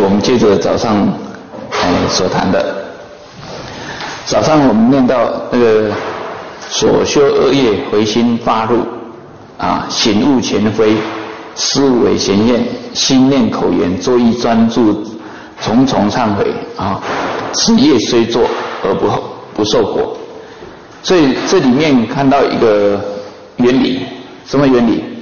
我们接着早上所谈的。早上我们念到那个所修恶业回心发怒啊，醒悟前非，思维显验，心念口言作意专注，重重忏悔啊，此业虽做而不受果。所以这里面看到一个原理，什么原理？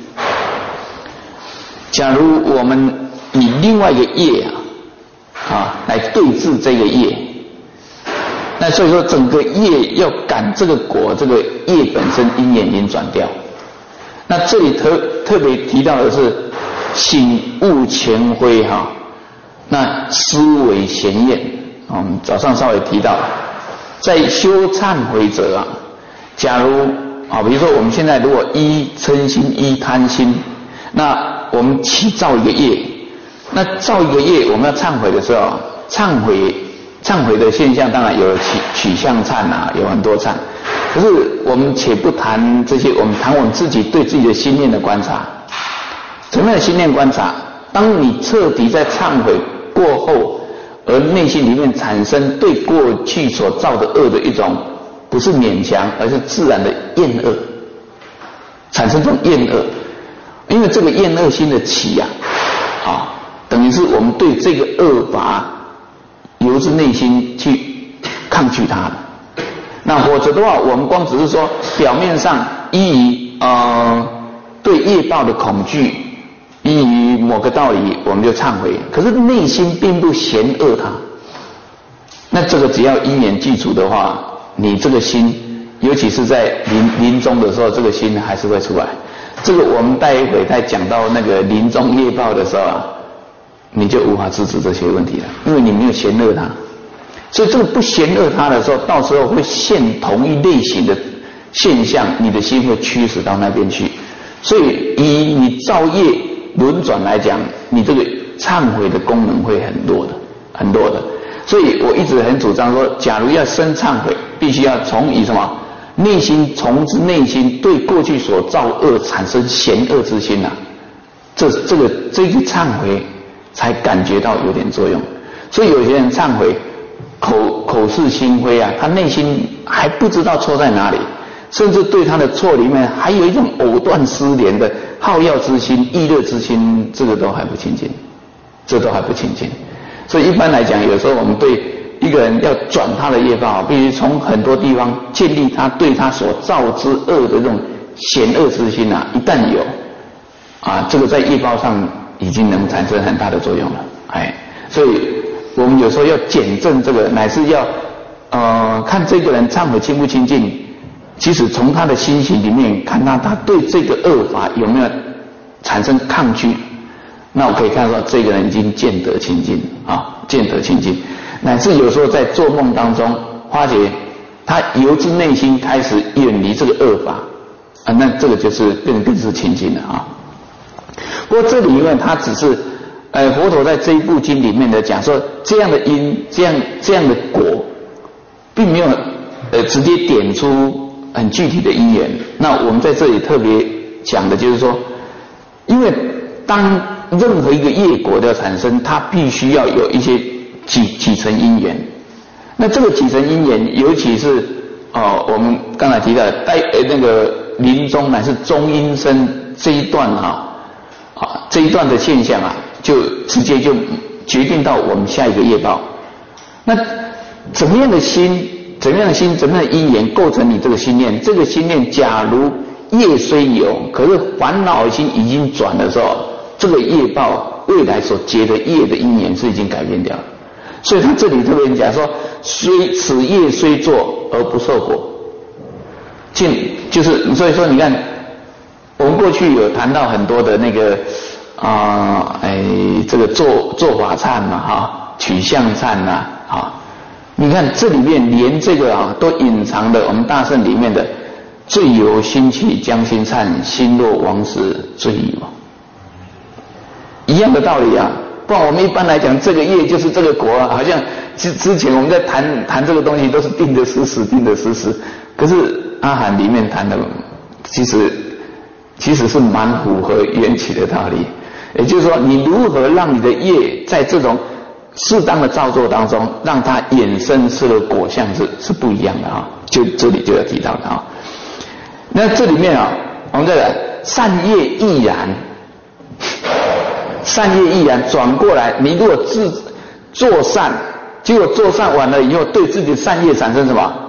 假如我们以另外一个业来对治这个业，那所以说整个业要赶这个果，这个业本身因缘已经转掉。那这里特别提到的是醒悟前非那思维显验，我们早上稍微提到，在修忏悔者假如比如说我们现在如果依嗔心依贪心，那我们起造一个业，那造一个业我们要忏悔的时候，忏悔的现象当然有取向忏有很多忏，可是我们且不谈这些，我们谈我们自己对自己的心念的观察。什么样的心念观察？当你彻底在忏悔过后，而内心里面产生对过去所造的恶的一种不是勉强，而是自然的厌恶，产生这种厌恶。因为这个厌恶心的起等于是我们对这个恶法由自内心去抗拒它的。那否则的话，我们光只是说表面上依于对业报的恐惧，依于某个道理我们就忏悔，可是内心并不嫌恶它。那这个只要因缘具足的话，你这个心，尤其是在临终的时候，这个心还是会出来。这个我们待一会再讲到那个临终业报的时候你就无法制止这些问题了，因为你没有嫌恶它。所以这个不嫌恶它的时候，到时候会现同一类型的现象，你的心会驱使到那边去。所以以你造业轮转来讲，你这个忏悔的功能会很弱的。所以我一直很主张说，假如要生忏悔，必须要从以什么内心，从自内心对过去所造恶产生嫌恶之心这个忏悔才感觉到有点作用。所以有些人忏悔口是心非他内心还不知道错在哪里，甚至对他的错里面还有一种藕断丝连的好乐之心、逸乐之心，这个都还不清净，所以一般来讲，有时候我们对一个人要转他的业报，必须从很多地方建立他对他所造之恶的这种嫌恶之心一旦有这个在业报上已经能产生很大的作用了。所以我们有时候要检证这个，乃是要看这个人忏悔清不清净。其实从他的心情里面看他对这个恶法有没有产生抗拒，那我可以看到这个人已经见得清净乃至有时候在做梦当中发觉他由自内心开始远离这个恶法那这个就是更是清净了不过这里因为他只是佛陀在这一部经里面的讲说，这样的因这样的果并没有直接点出很具体的因缘。那我们在这里特别讲的就是说，因为当任何一个业果的产生，它必须要有一些几层因缘。那这个几层因缘，尤其是我们刚才提到的那个临终乃是中阴身这一段这一段的现象就直接就决定到我们下一个业报。那怎么样的心，怎么样的因缘构成你这个心念？这个心念假如业虽有，可是烦恼心已经转的时候，这个业报未来所结的业的因缘是已经改变掉了。所以他这里特别讲说，此业虽做而不受果。就是所以说你看，我们过去有谈到很多的那个这个做法忏取向忏你看这里面连这个都隐藏的我们大圣里面的罪由心起将心忏，心若亡时罪矣一样的道理不然我们一般来讲这个业就是这个果好像之前我们在谈这个东西都是定得死死，可是阿含里面谈的其实是蛮符合缘起的道理。也就是说，你如何让你的业在这种适当的造作当中，让它衍生出的果相是不一样的啊。就这里就要提到的啊。那这里面啊，我们再来善业亦然，善业亦然转过来，你如果做善，结果做善完了以后，对自己的善业产生什么？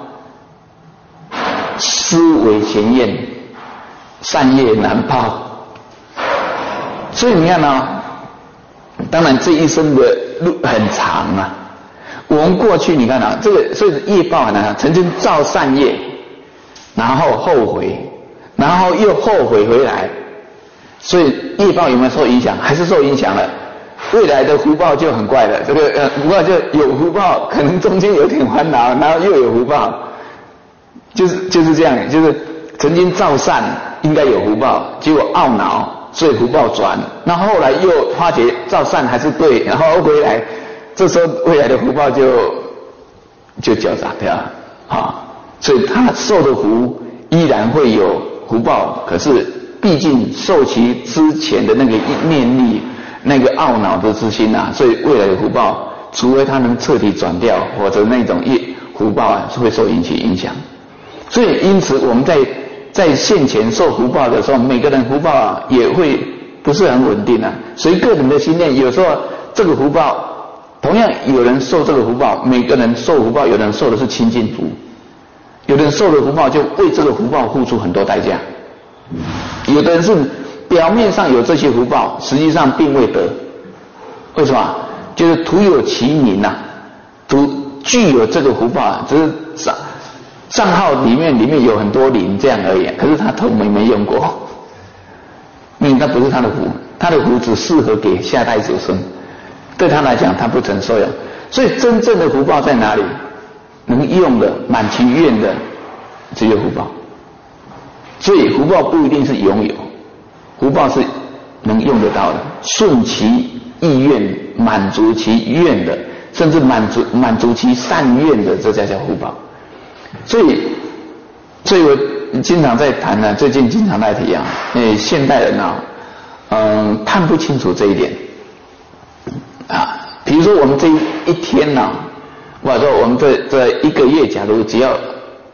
思维嫌厌，善业难报。所以你看啊，当然这一生的路很长啊。我们过去你看啊，这个所以业报很难，曾经造善业，然后后悔，然后又后悔回来，所以业报有没有受影响？还是受影响了。未来的福报就很怪了，这个福报就有福报，可能中间有点烦恼，然后又有福报，就是这样，就是曾经造善应该有福报，结果懊恼，所以福报转，那后来又发觉造善还是对，然后回来，这时候未来的福报就交杂掉了啊，所以他受的福依然会有福报，可是毕竟受其之前的那个念力。那个懊恼的之心啊，所以未来的福报，除非他能彻底转掉，或者那种福报啊，是会受引起影响。所以因此我们在现前受福报的时候，每个人福报啊也会不是很稳定啊。随个人的心念，有时候这个福报，同样有人受这个福报，每个人受福报，有人受的是清净福，有人受的福报就为这个福报付出很多代价，有的人是。表面上有这些福报，实际上并未得。为什么？就是徒有其名呐，具有这个福报，只是账号里面有很多零这样而已。可是他头没用过，因为那不是他的福，他的福只适合给下代子孙，对他来讲他不曾受用。所以真正的福报在哪里？能用的、满其愿的，只有福报。所以福报不一定是拥有。福报是能用得到的，顺其意愿，满足其愿的，甚至满足其善愿的，这才叫福报。所以我经常在谈呢，最近经常在提啊，现代人啊，看不清楚这一点啊。比如说我们这一天呢，或者说我们这一个月，假如只要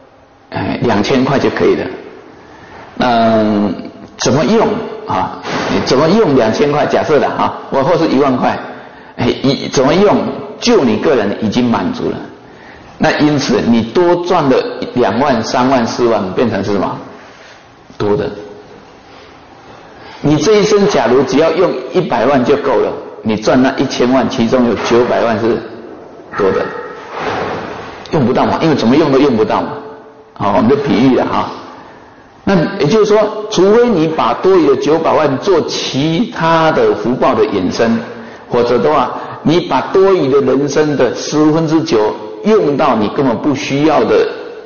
2000块就可以了，怎么用啊？你怎么用2000块？假设的啊，或是1万块，怎么用？就你个人已经满足了。那因此你多赚了2万、3万、4万，变成是什么？多的。你这一生假如只要用100万就够了，你赚那1000万，其中有900万是多的，用不到嘛？因为怎么用都用不到嘛。好，我们就比喻了哈。那也就是说，除非你把多余的900万做其他的福报的衍生，或者的话，你把多余的人生的9%用到你根本不需要的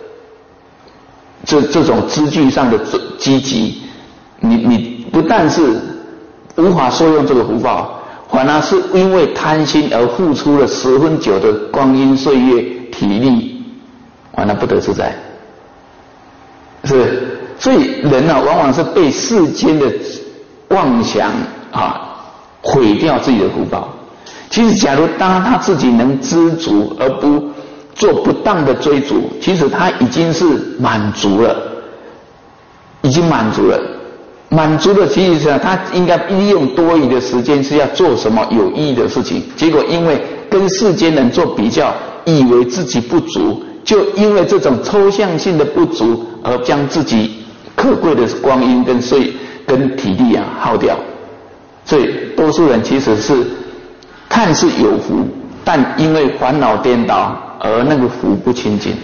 这种资具上的积极，你不但是无法受用这个福报，反而是因为贪心而付出了9%的光阴岁月体力，反而不得自在，是不是？所以人啊，往往是被世间的妄想啊毁掉自己的福报。其实假如当他自己能知足而不做不当的追逐，其实他已经是满足了，已经满足了。满足的其实上他应该利用多余的时间是要做什么有意义的事情，结果因为跟世间人做比较，以为自己不足，就因为这种抽象性的不足而将自己可贵的光阴跟体力啊耗掉。所以多数人其实是看似有福，但因为烦恼颠倒而那个福不清净，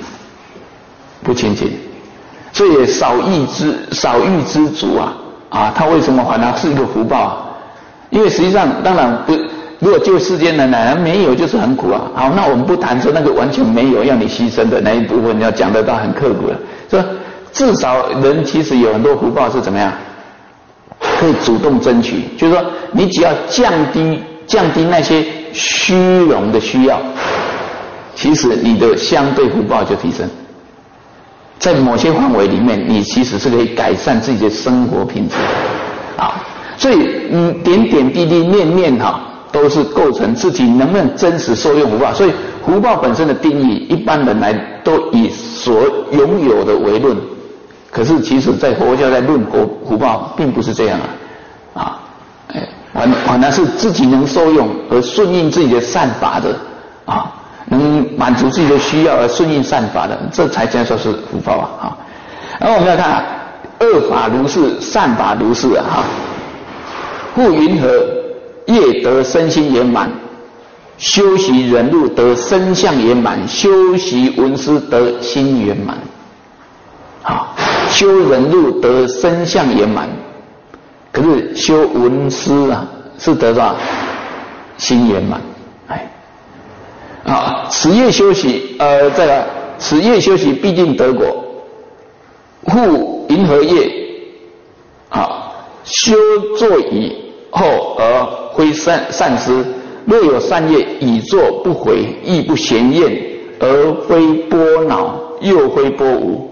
所以少欲知足啊，他为什么反而是一个福报啊？因为实际上当然不，如果就世间人来，没有就是很苦啊。好，那我们不谈说那个完全没有要你牺牲的那一部分，要讲得到很刻苦了。说至少人其实有很多福报是怎么样，可以主动争取，就是说你只要降低那些虚荣的需要，其实你的相对福报就提升。在某些范围里面，你其实是可以改善自己的生活品质啊。所以点点滴滴念念都是构成自己能不能真实受用福报。所以福报本身的定义，一般人来都以所拥有的为论，可是其实在佛教在论福报，并不是这样反而是自己能受用而顺应自己的善法的能满足自己的需要而顺应善法的，这才叫做是福报然后我们要看恶法如是，善法如是故云何业得身心圆满，修习忍辱得身相圆满，修习闻思得心圆满。修忍辱得身相圆满，可是修闻思是得到心圆满。此业修习再来，此业修习必定得果。复云何业修作以后而非善思，若有善业已作不悔，亦不嫌厌，而非波恼，又非波无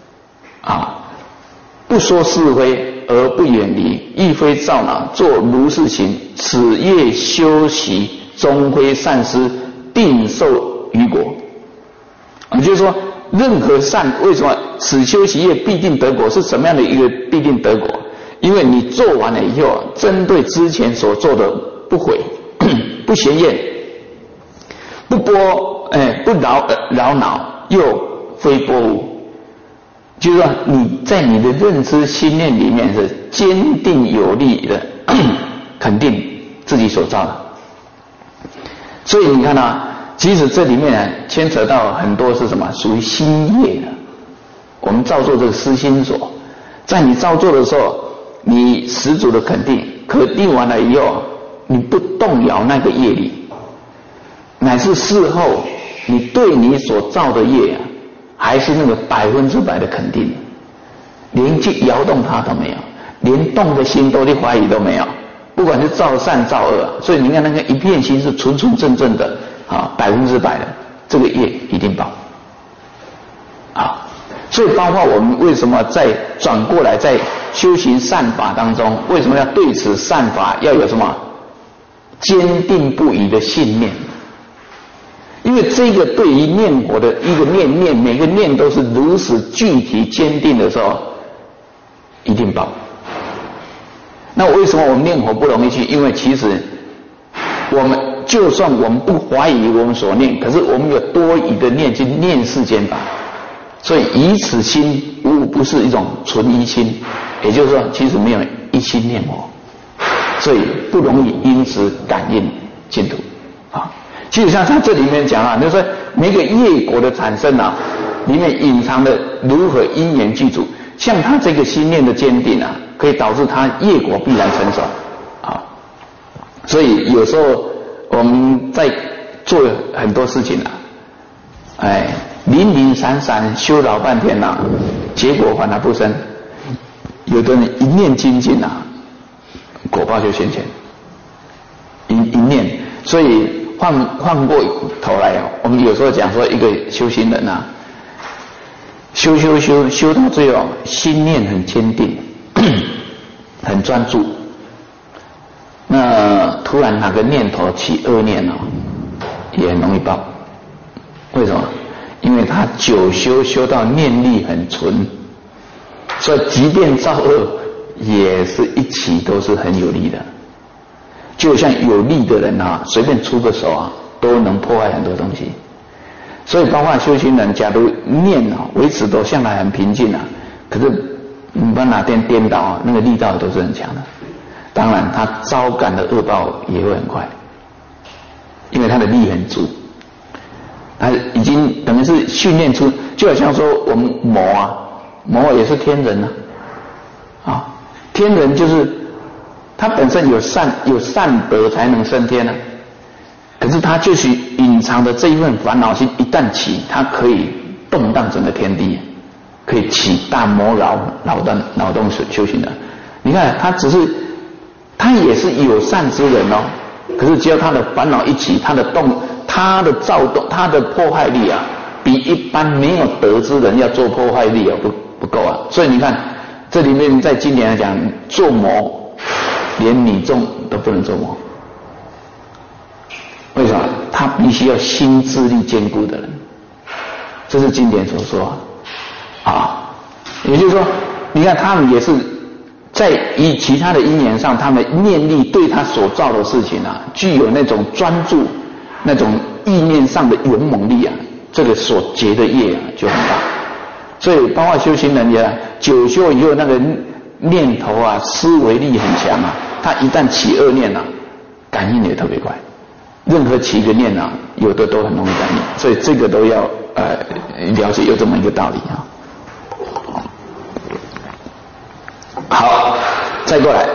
不说是非而不远离，亦非躁恼，作如是行，此业修习终非善思，定受于果。就是说任何善，为什么此修习业必定得果？是什么样的一个必定得果？因为你做完了以后，针对之前所做的不悔不嫌厌，不扰恼，又非波无，就是说你在你的认知心念里面是坚定有力的肯定自己所造的。所以你看其实这里面牵扯到很多是什么？属于心业的。我们造作这个思心所，在你造作的时候，你十足的肯定完了以后，你不动摇那个业力，乃是事后你对你所造的业还是那个100%的肯定，连去摇动它都没有，连动的心都去怀疑都没有，不管是造善造恶所以你看那个一片心是纯纯正正的100%的，这个业一定报所以包括我们为什么在转过来在修行善法当中，为什么要对此善法要有什么坚定不移的信念？因为这个对于念佛的一个念，每个念都是如此具体坚定的时候，一定报。那为什么我们念佛不容易去？因为其实我们就算我们不怀疑我们所念，可是我们有多余的念去念世间法，所以以此心不是一种纯一心，也就是说其实没有一心念佛，所以不容易因此感应净土其实像他这里面讲就是说每个业果的产生里面隐藏的如何因缘具足，像他这个心念的坚定可以导致他业果必然成熟所以有时候我们在做很多事情零零散散修老半天结果反而不生。有的人一念精进果报就现前，一念。所以换过头来我们有时候讲说一个修行人修到最后心念很坚定很专注，那突然哪个念头起恶念也很容易报。为什么？因为他久修到念力很纯，所以即便造恶也是一起都是很有力的。就像有力的人随便出个手都能破坏很多东西。所以包括修行人，假如念维持都向来很平静可是你把哪天颠倒那个力道都是很强的。当然他招感的恶报也会很快，因为他的力很足，他已经等于是训练出，就好像说我们魔也是天人天人就是他本身有善德才能升天可是他就是隐藏的这一份烦恼心一旦起，他可以动荡整个天地，可以起大魔扰动修行人。你看他也是有善之人可是只要他的烦恼一起，他的躁动，他的破坏力比一般没有德之人要做破坏力不够所以你看这里面在经典来讲，做魔连女众都不能做魔他必须要心智力坚固的人，这是经典所说啊。也就是说，你看他们也是在以其他的因缘上，他们念力对他所造的事情啊，具有那种专注、那种意念上的勇猛力啊，这个所结的业啊就很大。所以包括修行人也久修以后，那个念头啊、思维力很强啊，他一旦起恶念啊，感应也特别快。任何起一个念啊，有的都很容易感应，所以这个都要了解，有这么一个道理啊。好，再过来，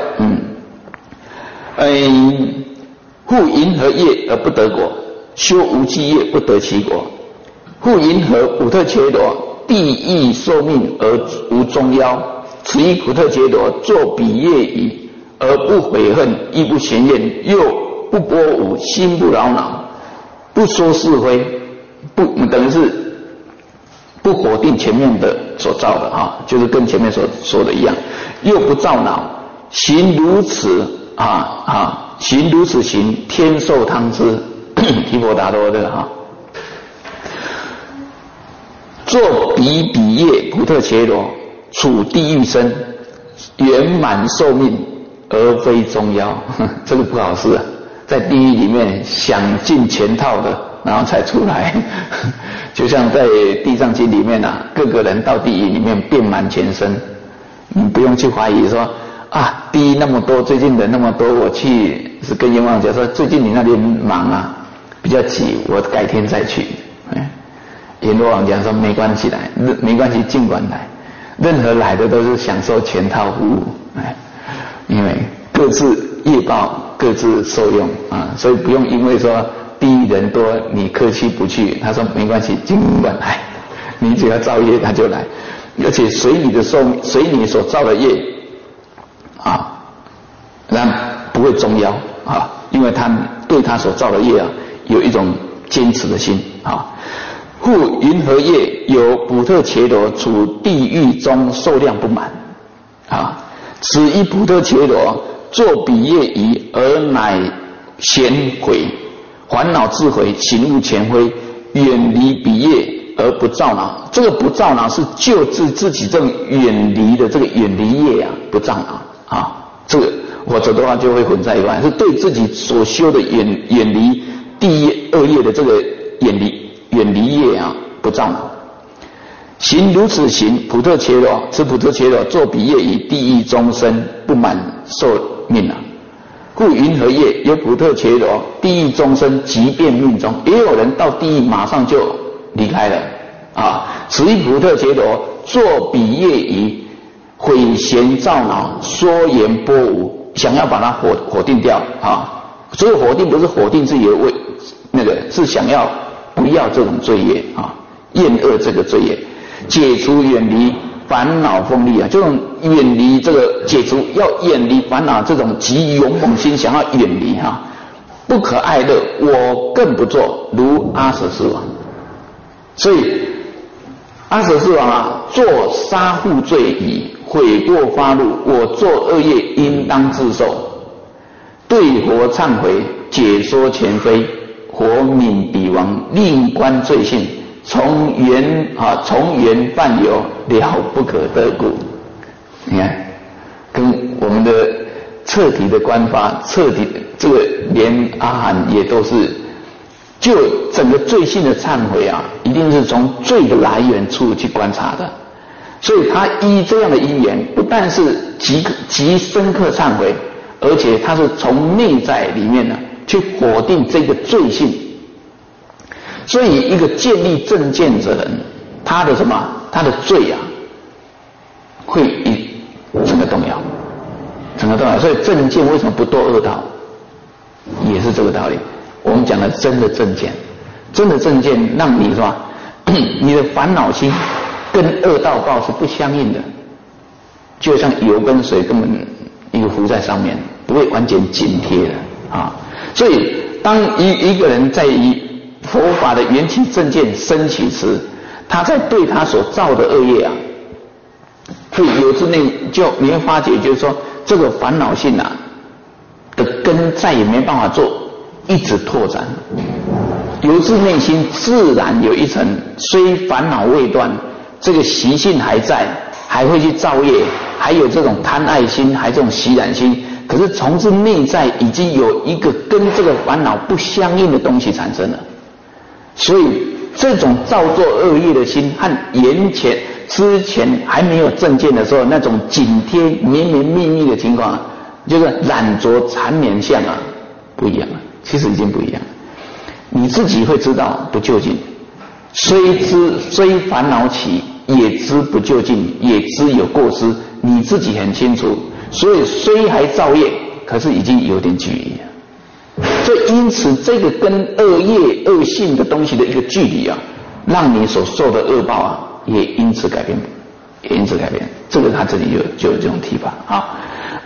护银河业而不得果，修无记业不得其果。护银河普特伽罗，地狱受命而无中夭。此一普特伽罗，作彼业已，而不悔恨，亦不嫌厌，又不波舞，心不扰恼，不说是非，不等于是不否定前面的所造的啊，就是跟前面所说的一样，又不躁恼，行如此行如此行，天受汤之提婆达多的哈。作彼业普特伽罗，处地狱身，圆满寿命而非中夭，这个不好事啊，在地狱里面想尽全套的，然后才出来，就像在地藏经里面啊，各个人到地狱里面遍满全身，你不用去怀疑说啊，地狱那么多，最近人那么多，我去是跟阎王讲说，最近你那边忙啊，比较急，我改天再去。阎罗王讲说没关系来，没关系尽管来，任何来的都是享受全套服务，因为各自业报各自受用啊，所以不用因为说地狱人多你客气不去，他说没关系尽管来，你只要造业他就来，而且随你所造的业啊，那不会中夭啊，因为他对他所造的业啊有一种坚持的心啊。故云何业有普特伽罗处地狱中受量不满啊，此一普特伽罗作彼业已，而乃贤悔，烦恼自悔，行悟前非，远离彼业而不躁恼。这个不躁恼是就自己这种远离的这个远离业啊，不躁恼啊，这个否则的话就会混在一块，是对自己所修的远离第一恶业的这个远离业啊，不躁恼。行如此行，普特伽罗，此普特伽罗作彼业已，地狱终身不满受命啊。故云何业有普特伽罗，地狱终身即便命中，也有人到地狱马上就离开了啊。此一普特伽罗作彼业已，毁嫌躁恼，说言波无，想要把它否定掉啊。所以否定不是否定自己的是想要不要这种罪业啊，厌恶这个罪业，解除远离烦恼锋利啊，这种远离这个解除，要远离烦恼这种极勇猛心，想要远离哈，不可爱乐，我更不做，如阿舍世王。所以阿舍世王啊，做杀父罪已，悔过发怒，我做恶业应当自受，对佛忏悔，解说前非，佛悯彼王，令观罪性，从缘泛有，了不可得故。你看，跟我们的彻底的观法，彻底这个连阿含也都是，就整个罪性的忏悔啊，一定是从罪的来源处去观察的。所以他依这样的因缘，不但是极深刻忏悔，而且他是从内在里面呢去否定这个罪性。所以一个建立正见者人，他的什么？他的罪啊，会整个动摇，整个动摇。所以正见为什么不堕恶道，也是这个道理。我们讲的真的正见，真的正见让你说，你的烦恼心跟恶道报是不相应的，就像油跟水根本一个浮在上面，不会完全紧贴的啊。所以当一个人在于佛法的缘起正见升起时，他在对他所造的恶业啊，会有之内就你会发觉，就是说这个烦恼性啊的根再也没办法做一直拓展， 由自内心自然有一层，虽烦恼未断，这个习性还在，还会去造业，还有这种贪爱心，还有这种喜染心。可是从自内在已经有一个跟这个烦恼不相应的东西产生了，所以这种造作恶业的心和之前还没有正见的时候那种紧贴绵绵密密的情况，就是染着缠绵相啊，不一样了，其实已经不一样了。你自己会知道不究竟，虽烦恼起，也知不究竟，也知有过失，你自己很清楚。所以虽还造业，可是已经有点距离了。所以因此这个跟恶业恶性的东西的一个距离啊，让你所受的恶报啊也因此改变，这个他这里就有这种提法啊。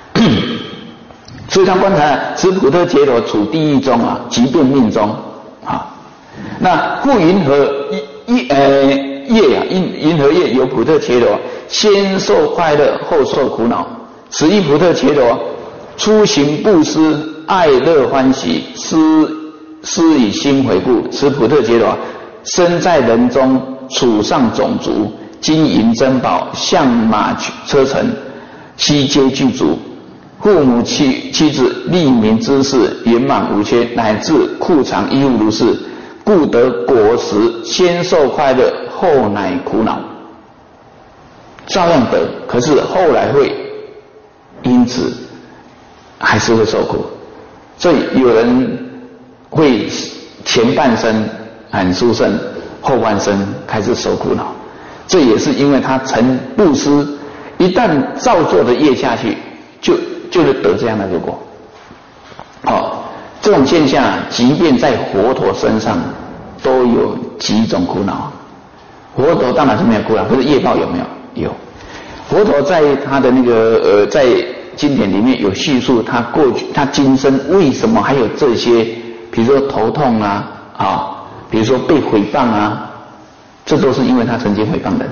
所以他观察此普特伽罗处地狱中啊，即便命中啊，那故云何业啊，因何业有普特伽罗，先受快乐，后受苦恼。此一普特伽罗初行布施，爱乐欢喜，施以心回顾。此普特伽罗身在人中，处上种族，金银珍宝，象马车乘，悉皆具足。父母妻子利民之事圆满无缺，乃至库藏衣物如是，故得果实，先受快乐，后乃苦恼。照样得，可是后来会因此还是会受苦。所以有人会前半生很殊胜，后半生开始受苦恼，这也是因为他曾布施，一旦造作的业下去，就是得这样的结果。这种现象即便在佛陀身上都有几种苦恼。佛陀当然是没有苦恼，可是业报有没有？有。佛陀在他的那个在经典里面有叙述他过去他今生为什么还有这些，比如说头痛啊，比如说被诽谤啊，这都是因为他曾经诽谤人，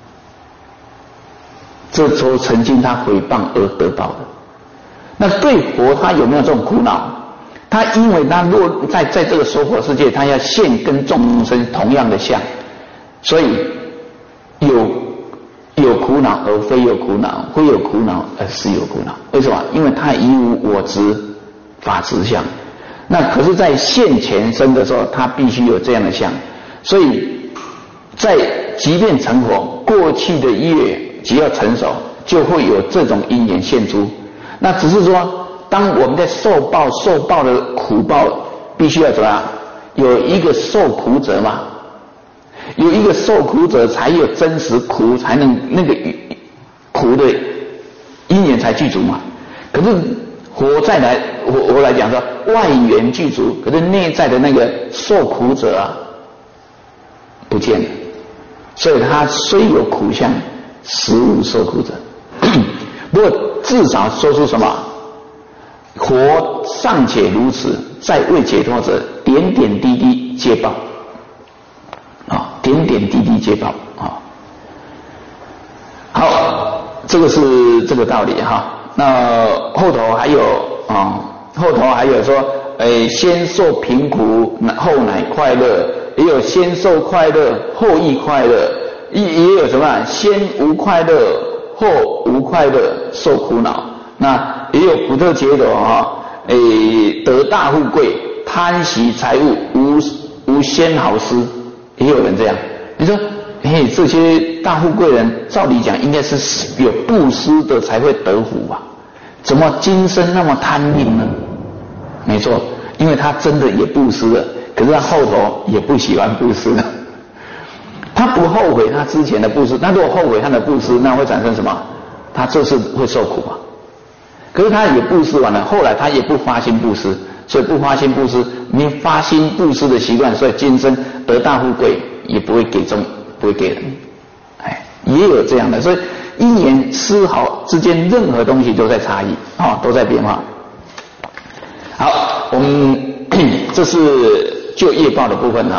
这都曾经他诽谤而得到的。那对佛他有没有这种苦恼？他因为他若在这个娑婆世界，他要现跟众生同样的相，所以有苦恼而非有苦恼，非有苦恼而是有苦恼。为什么？因为他以无我执法执相。那可是在现前生的时候，他必须有这样的相，所以在即便成佛，过去的业只要成熟，就会有这种因缘现出。那只是说，当我们在受报的苦报，必须要怎么样？有一个受苦者嘛，有一个受苦者，才有真实苦，才能那个苦的因缘才具足嘛。可是佛来讲说，外缘具足，可是内在的那个受苦者啊，不见了。所以他虽有苦相，实无受苦者。不过至少说出什么？佛尚且如此，在未解脱者，点点滴滴皆报点点滴滴皆报好，这个是这个道理哈。那后头还有说，先受贫苦，后乃快乐；也有先受快乐，后亦快乐；也有什么先无快乐，后无快乐，受苦恼。那也有普特伽罗得大富贵，贪喜财物，无先毫施，也有人这样。你说，这些大富贵人，照理讲应该是有布施的才会得福吧？怎么今生那么贪吝呢？没错，因为他真的也布施了，可是他后头也不喜欢布施了。他不后悔他之前的布施，他如果后悔他的布施，那会产生什么？他这次会受苦嘛？可是他也布施完了，后来他也不发心布施，所以不发心布施，没发心布施的习惯，所以今生得大富贵也不会给人，也有这样的。所以因缘丝毫之间，任何东西都在差异都在变化。好，我们这是就业报的部分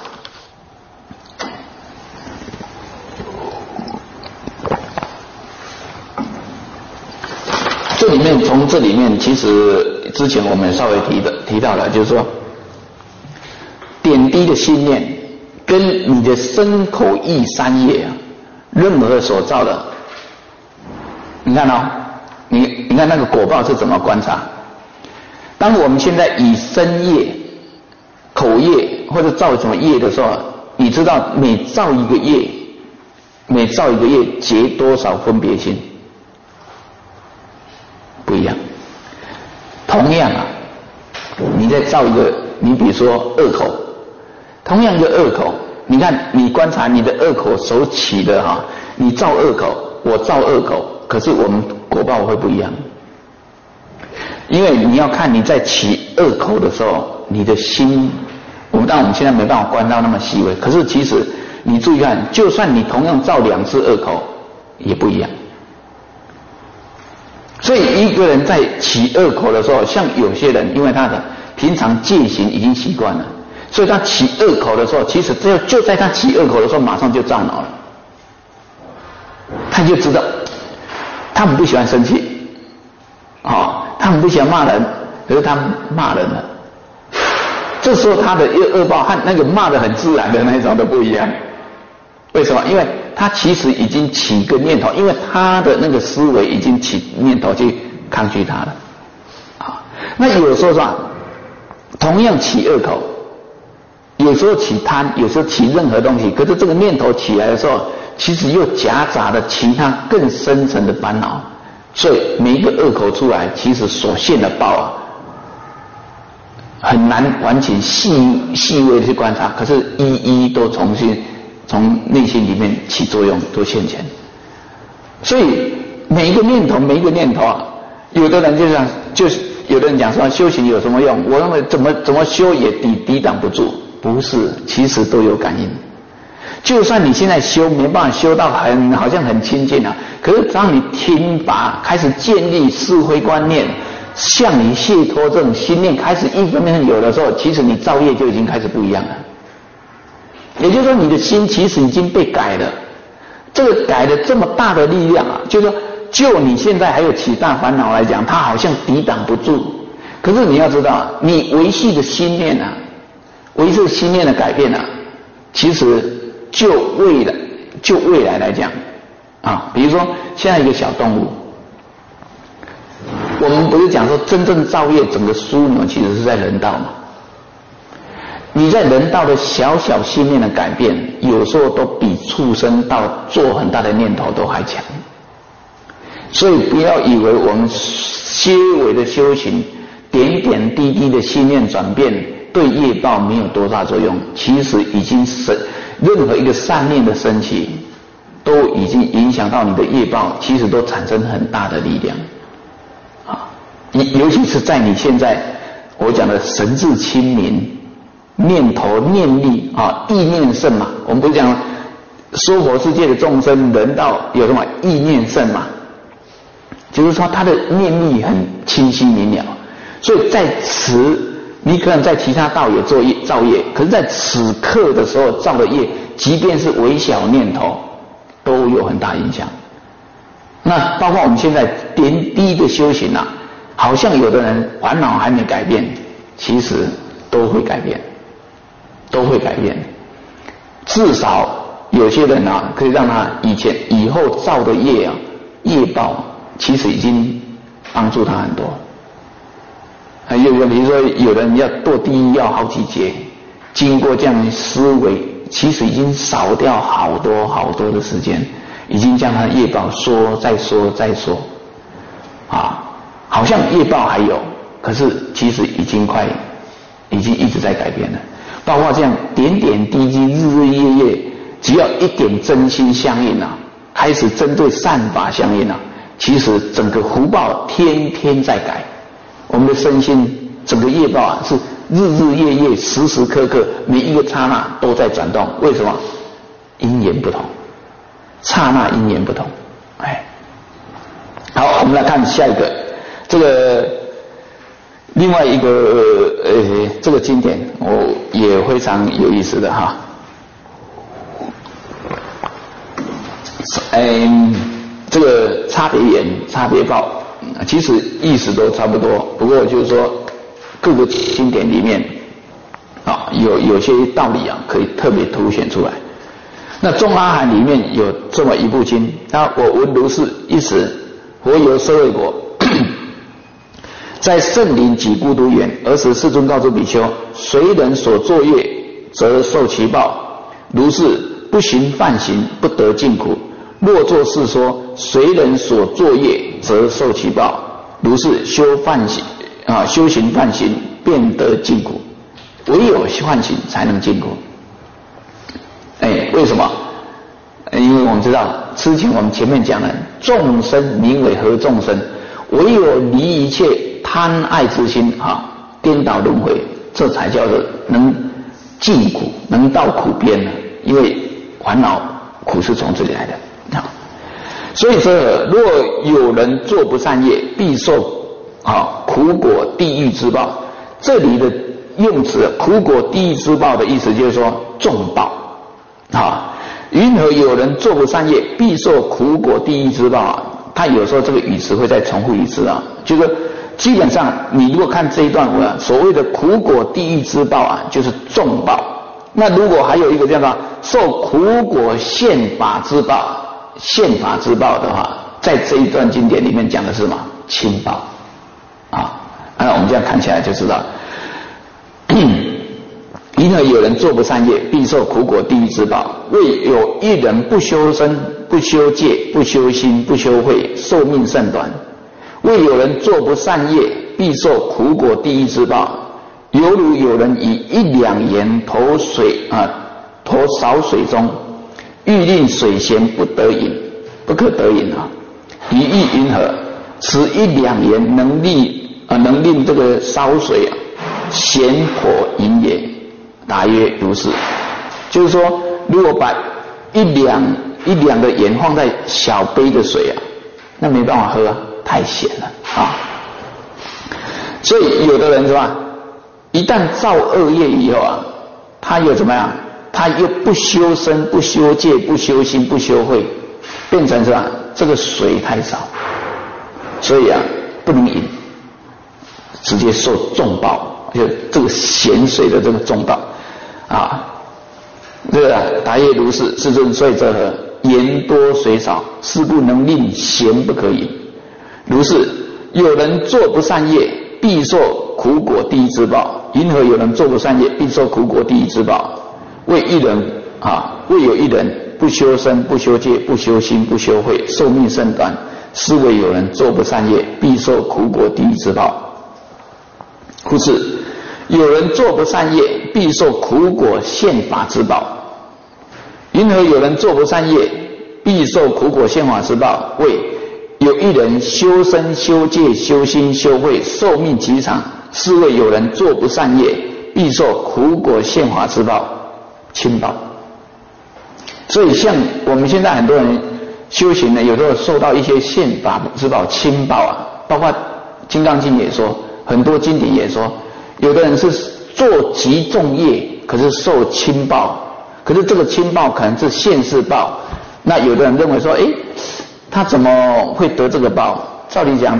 从这里面，其实之前我们稍微提到了，就是说， 点滴的心念跟你的身口意三业啊，任何所造的，你看哦，你看那个果报是怎么观察？当我们现在以身业、口业或者造什么业的时候，你知道每造一个业结多少分别心？不一样。同样啊，你再造一个，你比如说恶口，同样一个恶口，你看你观察你的恶口所起的哈，你造恶口，我造恶口，可是我们果报会不一样。因为你要看你在起恶口的时候，你的心，我们现在没办法观到那么细微，可是其实你注意看，就算你同样造2次恶口，也不一样。所以一个人在起恶口的时候，像有些人，因为他的平常戒行已经习惯了，所以他起恶口的时候，其实就在他起恶口的时候，马上就造恼了。他就知道，他们不喜欢生气，他们不喜欢骂人，可是他们骂人了。这时候他的恶报和那个骂得很自然的那种都不一样。为什么？因为他其实已经起一个念头，因为他的那个思维已经起念头去抗拒他了。那有时候是吧，同样起恶口，有时候起贪，有时候起任何东西，可是这个念头起来的时候，其实又夹杂了其他更深层的烦恼。所以每一个恶口出来，其实所现的报啊，很难完全细微的去观察，可是一一都从内心里面起作用，都现前。所以每一个念头啊，有的人就是有的人讲说修行有什么用？我认为怎么修也抵挡不住，不是，其实都有感应。就算你现在修没办法修到好像很亲近啊，可是当你听法开始建立是非观念，向你解脱这种心念开始一分分有的时候，其实你造业就已经开始不一样了。也就是说，你的心其实已经被改了。这个改的这么大的力量啊，就是说，就你现在还有起大烦恼来讲，它好像抵挡不住。可是你要知道，你维系的心念啊，维系心念的改变啊，其实就未来来讲啊，比如说现在一个小动物，我们不是讲说真正造业整个枢纽其实是在人道嘛？你在人道的小心念的改变，有时候都比畜生道做很大的念头都还强。所以不要以为我们些微的修行，点点滴滴的心念转变，对业报没有多大作用。其实已经任何一个善念的升起，都已经影响到你的业报，其实都产生很大的力量。尤其是在你现在我讲的神志清明。念头念力意念胜嘛，我们不是讲娑婆世界的众生人道有什么意念胜嘛，就是说他的念力很清晰明了，所以在你可能在其他道也造业，可是在此刻的时候造的业，即便是微小念头都有很大影响。那包括我们现在点滴的修行啊，好像有的人烦恼还没改变，其实都会改变，至少有些人啊，可以让他以后造的业业报，其实已经帮助他很多。比如说有人要堕地狱要好几劫，经过这样的思维，其实已经少掉好多的时间，已经将他的业报说再说好像业报还有，可是其实已经一直在改变了。包括这样点点滴滴日夜夜，只要一点真心相应啊，开始针对善法相应啊，其实整个福报天天在改。我们的身心整个业报啊，是日日夜夜时时刻刻每一个刹那都在转动。为什么？因缘不同，刹那因缘不同。好，我们来看下一个，这个另外一个这个经典也非常有意思的哈。这个差别缘差别报，其实意思都差不多，不过就是说各个经典里面啊，有些道理啊，可以特别凸显出来。那中阿含里面有这么一部经，我闻如是一时，佛游舍卫国，在圣林及孤独园，尔时世尊告诸比丘：随人所作业，则受其报。如是不行犯行，不得尽苦。若作是说，随人所作业，则受其报。如是修犯行啊，修行犯行，便得尽苦。唯有犯行才能尽苦。为什么？因为我们知道之前我们前面讲了，众生名为何众生？唯有离一切贪爱之心啊，颠倒轮回，这才叫做能尽苦，能到苦边了。因为烦恼苦是从这里来的啊。所以说，若有人做不善业，必受苦果地狱之报。这里的用词苦果地狱之报的意思就是说重报啊。云何有人做不善业，必受苦果地狱之报啊？他有时候这个语词会再重复一次啊，就是基本上你如果看这一段文啊，所谓的苦果地狱之报啊，就是重报。那如果还有一个叫做受苦果宪法之报，宪法之报的话，在这一段经典里面讲的是什么？轻报啊。那我们这样看起来就知道，因为有人做不善业，必受苦果地狱之报。为有一人不修身，不修戒，不修心，不修慧，寿命甚短。为有人做不善业，必受苦果地狱之报。犹如有人以1两盐投勺水中，欲令水咸，不可得饮啊。于意云何？此1两盐能令这个烧水咸颇饮也。答曰：如是。就是说，如果把一两的盐放在小杯的水啊，那没办法喝啊，太咸了啊。所以有的人是吧？一旦造恶业以后啊，他又怎么样？他又不修身，不修戒，不修心，不修慧，变成是吧？这个水太少，所以啊不能饮，直接受重报，就这个咸水的这个重报啊。这个答曰如是，世尊，所以这何？盐多水少，是不能令咸不可饮。如是有人做不善业，必受苦果地狱之报。因何有人做不善业，必受苦果地狱之报？为有一人不修身，不修戒，不修心，不修慧，寿命甚短。是为有人做不善业，必受苦果地狱之报。故是有人做不善业，必受苦果宪法之报。因何有人做不善业，必受苦果宪法之报？为有一人修身修戒修心修慧，寿命极长。是为有人做不善业，必受苦果宪法之报，轻报。所以像我们现在很多人修行呢，有时候受到一些宪法之报、轻报啊，包括《金刚经》也说，很多经典也说，有的人是做极重业，可是受轻报，可是这个轻报可能是现世报。那有的人认为说，他怎么会得这个报？照理讲，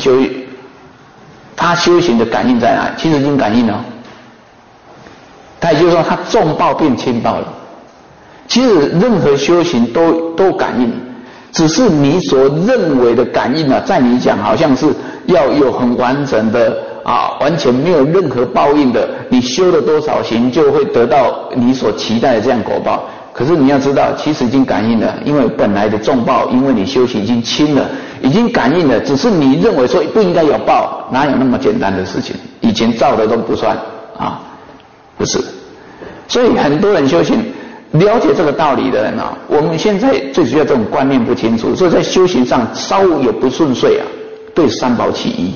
他修行的感应在哪里？其实已经感应了。他也就是说，他重报变轻报了。其实任何修行都感应，只是你所认为的感应啊，在你讲好像是要有很完整的完全没有任何报应的，你修了多少行就会得到你所期待的这样果报。可是你要知道，其实已经感应了，因为本来的重报，因为你修行已经轻了，已经感应了，只是你认为说不应该有报，哪有那么简单的事情？以前造的都不算啊，不是。所以很多人修行了解这个道理的人啊，我们现在最主要这种观念不清楚，所以在修行上稍微有不顺遂啊，对三宝起疑。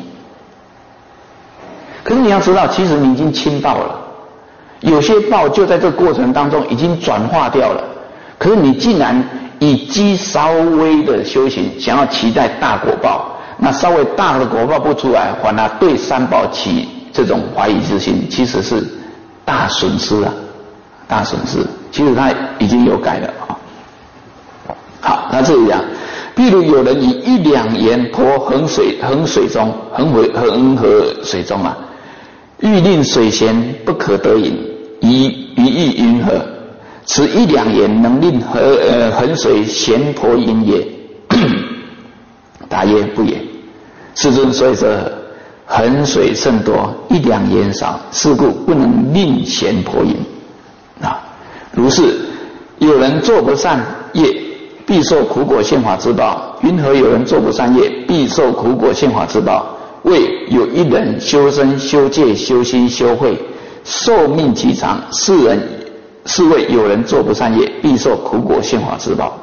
可是你要知道，其实你已经轻报了。有些报就在这个过程当中已经转化掉了，可是你竟然以积稍微的修行想要期待大果报，那稍微大的果报不出来，反而对三宝起这种怀疑之心，其实是大损失啊，大损失。其实他已经有改了啊。好，那这里讲，譬如有人以1两盐投恒河水中啊，欲令水咸，不可得饮。 于意云何？此一两言能令衡水咸颇盈也？答曰：不也。世尊所以说衡水甚多，一两言少，是故不能令咸颇盈。如是，有人做不善业，必受苦果现法之报。云何有人做不善业，必受苦果现法之报？为有一人修身修戒修心修慧，寿命极长，是为有人做不善业，必受苦果现法之报。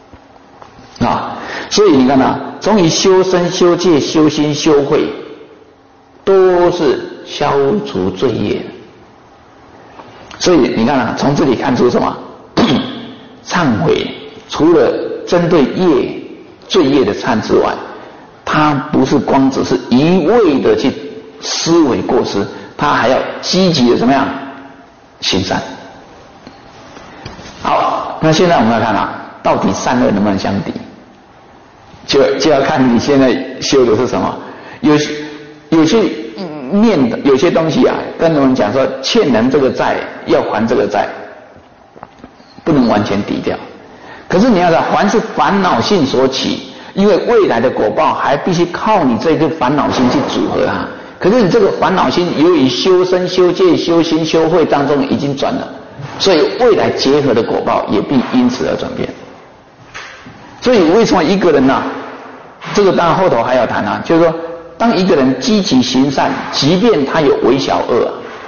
所以你看从于修身修戒修心修慧，都是消除罪业。所以你看从这里看出什么？忏悔除了针对罪业的忏之外，他不是光只是一味的去思维过失，他还要积极的怎么样行善。好，那现在我们来看到底善恶能不能相抵？就要看你现在修的是什么。有些念的有些东西跟我们讲说欠人这个债要还这个债，不能完全抵掉。可是你要知道，还是烦恼性所起，因为未来的果报还必须靠你这个烦恼心去组合可是你这个烦恼心由于修身修戒修心修慧当中已经转了，所以未来结合的果报也必因此而转变。所以为什么一个人这个当然后头还要谈就是说当一个人积极行善，即便他有微小恶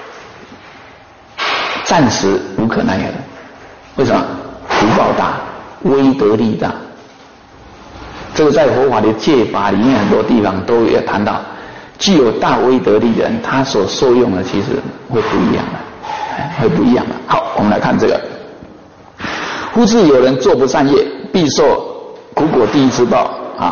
暂时无可奈何。为什么？福报大，威德力大。这个在佛法的戒法里面很多地方都有谈到，具有大威德力的人，他所受用的其实会不一样的，会不一样的。好，我们来看这个。忽自有人做不善业，必受苦果地狱之报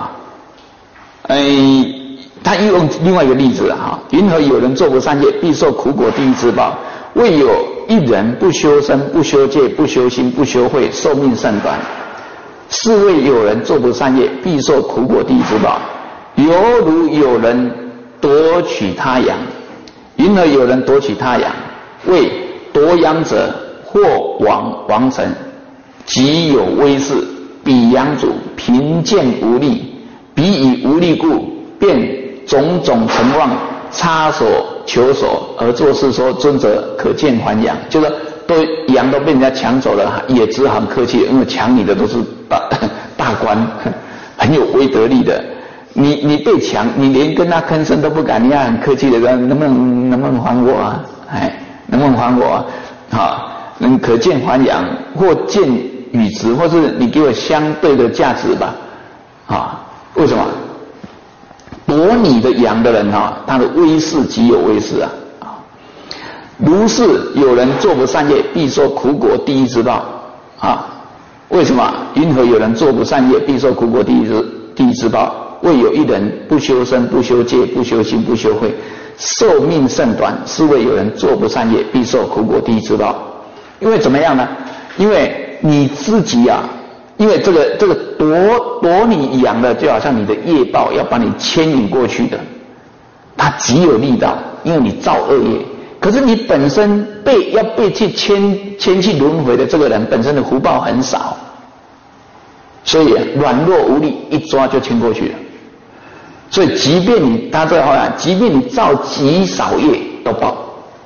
他用另外一个例子云何有人做不善业，必受苦果地狱之报？为有一人不修身不修戒不修心不修慧，寿命甚短，是为有人做不善业，必受苦果地狱之报。犹如有人夺取他羊，云何有人夺取他羊？为夺羊者或王臣，极有威势，彼羊主贫贱无力，彼以无力故，便种种成妄，插手求手，而作是说：尊者可见还羊。就是羊都被人家抢走了，也只好很客气，因为抢你的都是大官，很有威德力的。你被抢，你连跟他吭声都不敢，你要很客气的说：能不能还我能不能还我能可见还羊，或见与值，或是你给我相对的价值吧为什么？夺你的羊的人他的威势极有威势如是有人做不善业，必受苦果地狱之报为什么？云何有人做不善业，必受苦果地狱之报？为有一人不修身不修戒不修心不修慧，寿命甚短，是为有人做不善业，必受苦果地狱之报。因为怎么样呢？因为你自己因为这个夺你羊的，就好像你的业报要把你牵引过去的，它极有力道，因为你造恶业。可是你本身要被去牵去轮回的这个人，本身的福报很少，所以软弱无力，一抓就牵过去了。所以即便你造极少业都报，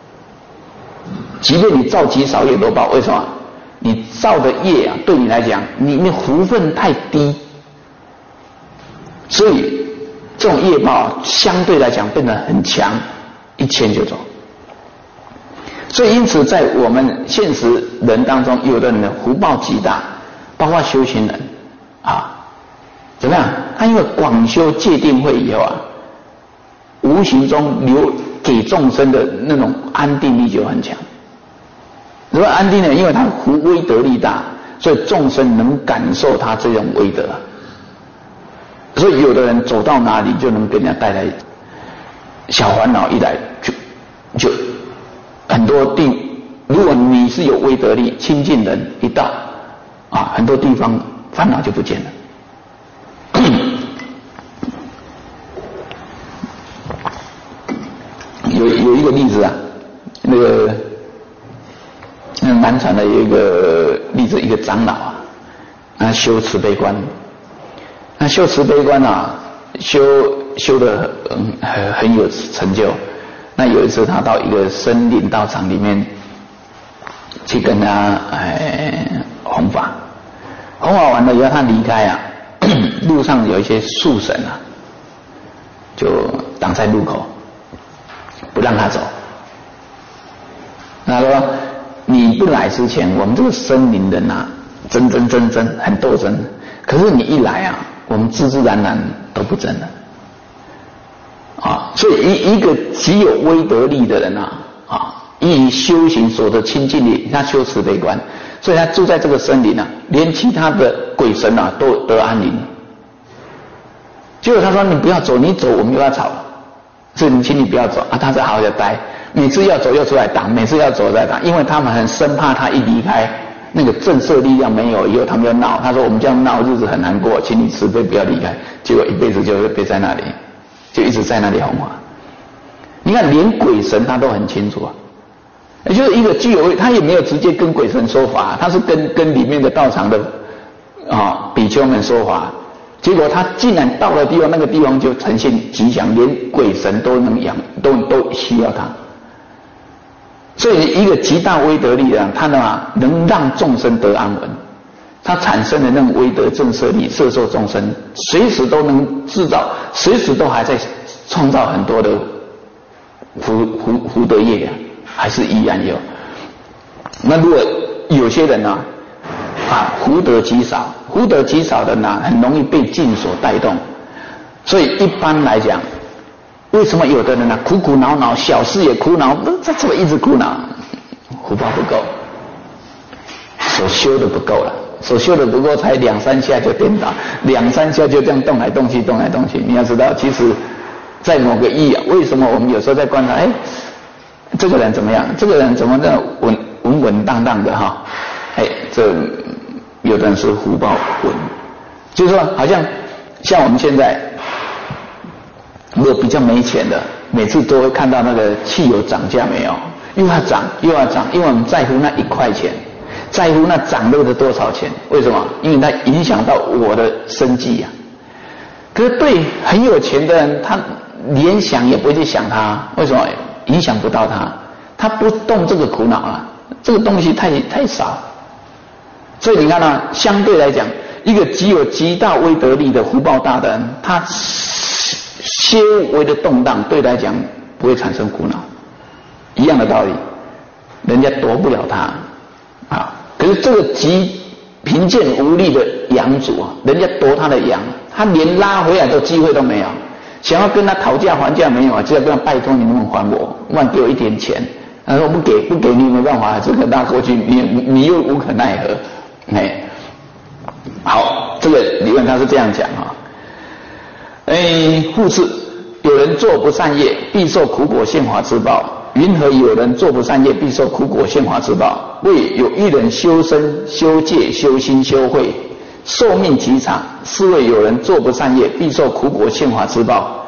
即便你造极少业都报。为什么？你造的业对你来讲，你福分太低，所以这种业报相对来讲变得很强，一牵就走。所以因此在我们现实人当中，有的人的福报极大，包括修行人怎么样？他因为广修戒定慧以后无形中留给众生的那种安定力就很强。如果安定呢，因为他威德力大，所以众生能感受他这种威德。所以有的人走到哪里就能给人家带来小烦恼，一来就很多如果你是有威德力，亲近人一到很多地方烦恼就不见了。有一个例子那个像南传的有一个例子，一个长老啊，修慈悲观，那修慈悲观啊，修得很有成就。那有一次他到一个森林道场里面去跟他弘法，弘法完了以后他离开啊，路上有一些树神啊，就挡在路口，不让他走。他说：“你不来之前，我们这个森林人啊，争，很斗争。可是你一来啊，我们自自然然都不争了。啊，所以一个极有威德力的人啊，以修行所得清净力，他修慈悲观，所以他住在这个森林啊，连其他的鬼神啊都得安宁。结果他说：你不要走，你走我们又要吵，所以你请你不要走啊。他在好好的待，每次要走又出来挡，每次要走再挡，因为他们很生怕他一离开，那个震慑力量没有以后，他们就闹。他说：我们这样闹日子很难过，请你慈悲不要离开。结果一辈子就会被在那里。就一直在那里弘法，你看连鬼神他都很清楚啊，也就是一个具有，他也没有直接跟鬼神说法，他是跟里面的道场的比丘们说法，结果他竟然到了地方，那个地方就呈现吉祥，连鬼神都能都需要他，所以一个极大威德力量，他能让众生得安稳。它产生的那种威德震慑力，摄受众生，随时都能制造，随时都还在创造很多的福德业啊，还是依然有。那如果有些人福德极少，福德极少的很容易被境所带动。所以一般来讲，为什么有的人苦恼恼，小事也苦恼，这怎么一直苦恼？福报不够，所修的不够了。所修的不够，才2-3下就颠倒，2-3下就这样动来动去。你要知道，其实，在某个意义为什么我们有时候在观察，这个人怎么样？这个人怎么这样稳当当的哈？这有的人是福报稳，就是说，好像我们现在，如果比较没钱的，每次都会看到那个汽油涨价没有？又要涨，因为我们在乎那1块钱。在乎那涨了的多少钱？为什么？因为它影响到我的生计啊。可是对很有钱的人，他连想也不会去想他，为什么？影响不到他，他不动这个苦恼了，这个东西太少。所以你看相对来讲，一个有极大威德力的福报大的人，他些微的动荡对他来讲不会产生苦恼，一样的道理，人家夺不了他。可是这个极贫贱无力的羊主人家夺他的羊，他连拉回来的机会都没有，想要跟他讨价还价没有只要跟他拜托你能不能还我，给我一点钱。他说不给你没办法，这个拉过去你又无可奈何。好，这个理论他是这样讲复次，有人做不善业，必受苦果现法之报。云何有人做不善业，必受苦果现法之报？谓有一人修身、修戒、修心、修慧，寿命极长，是谓有人做不善业，必受苦果现法之报。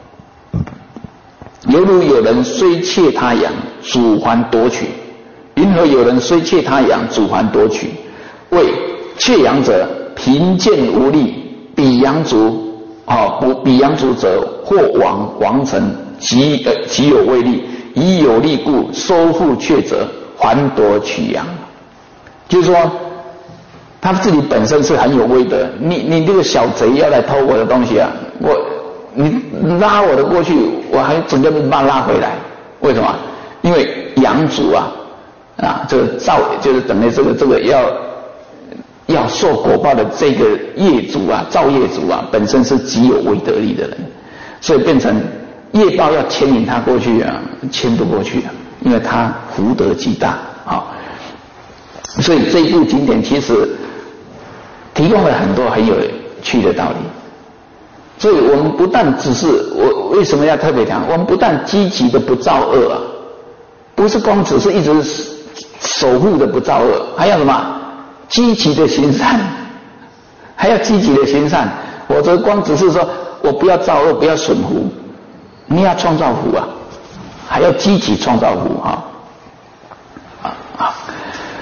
犹如有人虽窃他羊，主还夺取。云何有人虽窃他羊，主还夺取？谓窃羊者贫贱无力，彼羊族者或亡臣，极有威力。以有力故，收复窃者，还夺取羊。就是说，他自己本身是很有威德。你这个小贼要来偷我的东西你拉我的过去，我还整个把他拉回来。为什么？因为羊主这个就是等于这个要受果报的这个业主造业主本身是极有威德力的人，所以变成业报要牵引他过去牵不过去因为他福德极大所以这一部经典其实提供了很多很有趣的道理。所以我们不但只是我为什么要特别讲？我们不但积极的不造恶不是光只是一直守护的不造恶，还要什么？积极的行善，还要积极的行善。否则光只是说我不要造恶，不要损福，你要创造福还要积极创造福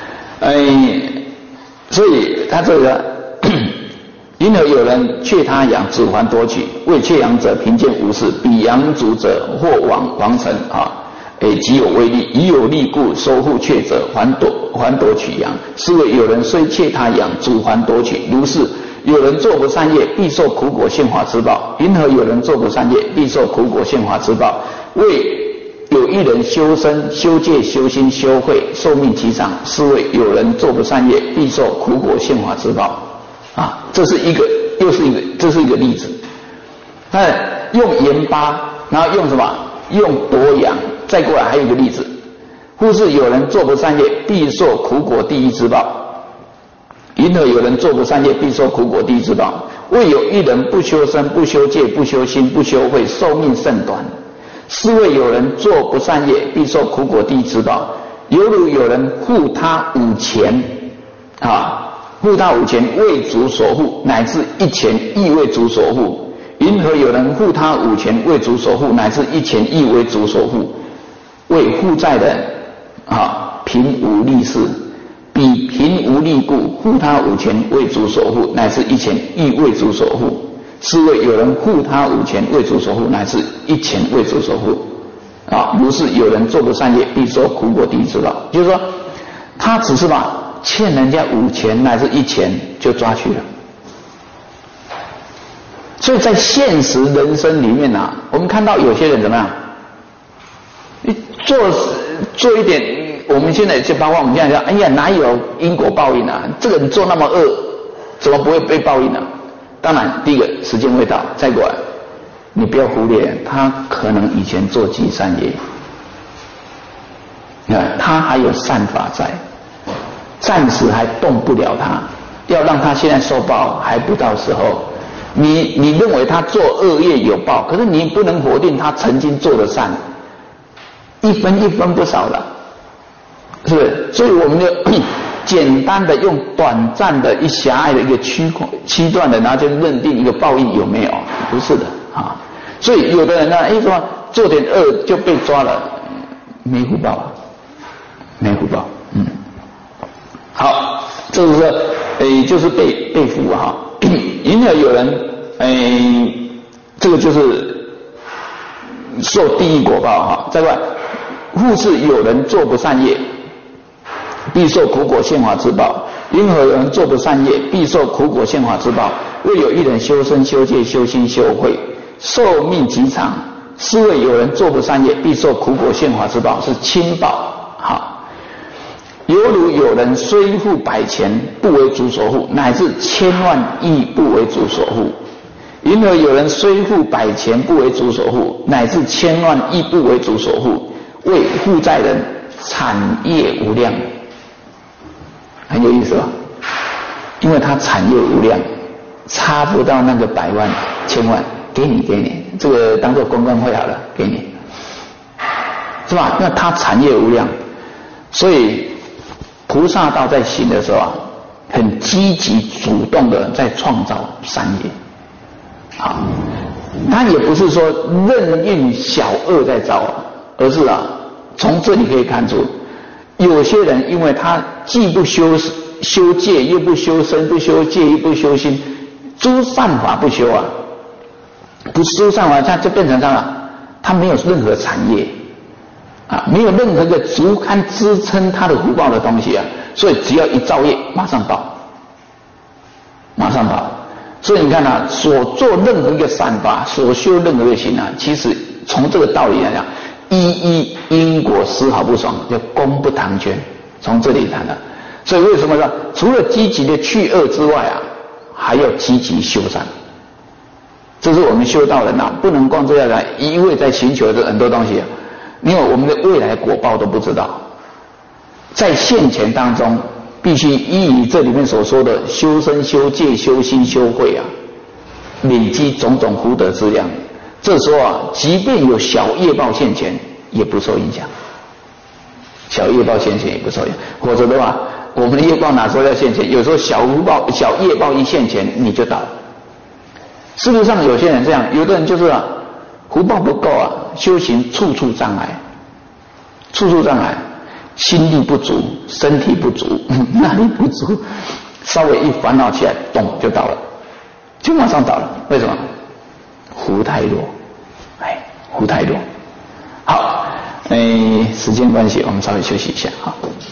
所以他这个因而有人窃他羊，指还夺取，为窃羊者贫贱无事，比羊主者或王臣极有威力，以有力故收复窃者，还夺取羊。是为有人虽窃他羊，主还夺取。如是有人作不善业，必受苦果宪法之报。因何有人作不善业，必受苦果宪法之报？为有一人修身、修戒、修心、修慧，寿命极长。是为有人作不善业，必受苦果宪法之报。这是一个，又是一个，这是一个例子。用盐巴，然后用什么？用夺羊。再过来还有一个例子，或是有人作不善业，必受苦果第一之报。因何有人作不善业，必受苦果第一之报？为有一人不修身、不修戒、不修心、不修慧，寿命甚短。是为有人作不善业，必受苦果第一之报。犹如有人护他5钱，护他5钱，为主所护，乃至1钱亦为主所护。因何有人护他5钱，为主所护，乃至1钱亦为主所护？为负债人贫无利事，彼贫无利故，护他5钱为主所护，乃至1钱亦为主所护。是为有人护他5钱为主所护，乃至1钱为主所护。如是有人作不善业，必受苦果第一之报。就是说，他只是欠人家5钱乃至1钱就抓去了。所以在现实人生里面我们看到有些人怎么样？做一点，我们现在就包括我们现在讲，哎呀，哪有因果报应啊？这个人做那么恶，怎么不会被报应呢？当然，第一个时间未到，再过来，你不要忽略，他可能以前做积善业，他还有善法在，暂时还动不了他，要让他现在受报还不到时候。你认为他做恶业有报，可是你不能否定他曾经做的善。一分一分不少了，是不是？所以我们就简单的用短暂的狭隘的一个区段的，然后就认定一个报应有没有？不是的所以有的人呢，说做点恶就被抓了，没福报，没福报。好，这是说，就是被负因而有人，这个就是受地狱果报再过来。或是有人做不善业，必受苦果宪法之报。因何有人做不善业，必受苦果宪法之报？为有一人修身、修戒、修心、修慧，寿命极长。是为有人做不善业，必受苦果宪法之报，是轻报。犹如有人虽富100钱，不为主所护，乃至千万亿不为主所护。因何有人虽富100钱，不为主所护，乃至千万亿不为主所护？为负债人产业无量，很有意思吧？因为他产业无量，差不到那个100万、1000万，给你，这个当做公关会好了，给你，是吧？因为他产业无量，所以菩萨道在行的时候很积极主动的在创造善业。他也不是说任运小恶在造而是从这里可以看出，有些人因为他既不修戒，又不修身，不修戒，又不修心，诸善法不修不修善法，他就变成他没有任何产业没有任何个足堪支撑他的福报的东西所以只要一造业，马上报。所以你看所做任何一个善法，所修任何一个行其实从这个道理来讲，一因果丝毫不爽，就功不唐捐。从这里谈的，所以为什么说除了积极的去恶之外还要积极修善？这是我们修道人不能光这样一味在寻求这很多东西因为我们的未来果报都不知道，在现前当中必须依这里面所说的修身、修戒、修心、修慧累积种种福德之量。这时候即便有小业报现前，也不受影响。小业报现前也不受影响，否则的话，我们的业报哪时候要现前？有时候小业报一现前，你就倒了。事实上，有些人这样，有的人就是福报不够修行处处障碍， 心力不足，身体不足，哪里不足，稍微一烦恼起来，咚就倒了，就马上倒了。为什么？福太弱，福太弱。好，时间关系，我们稍微休息一下，好。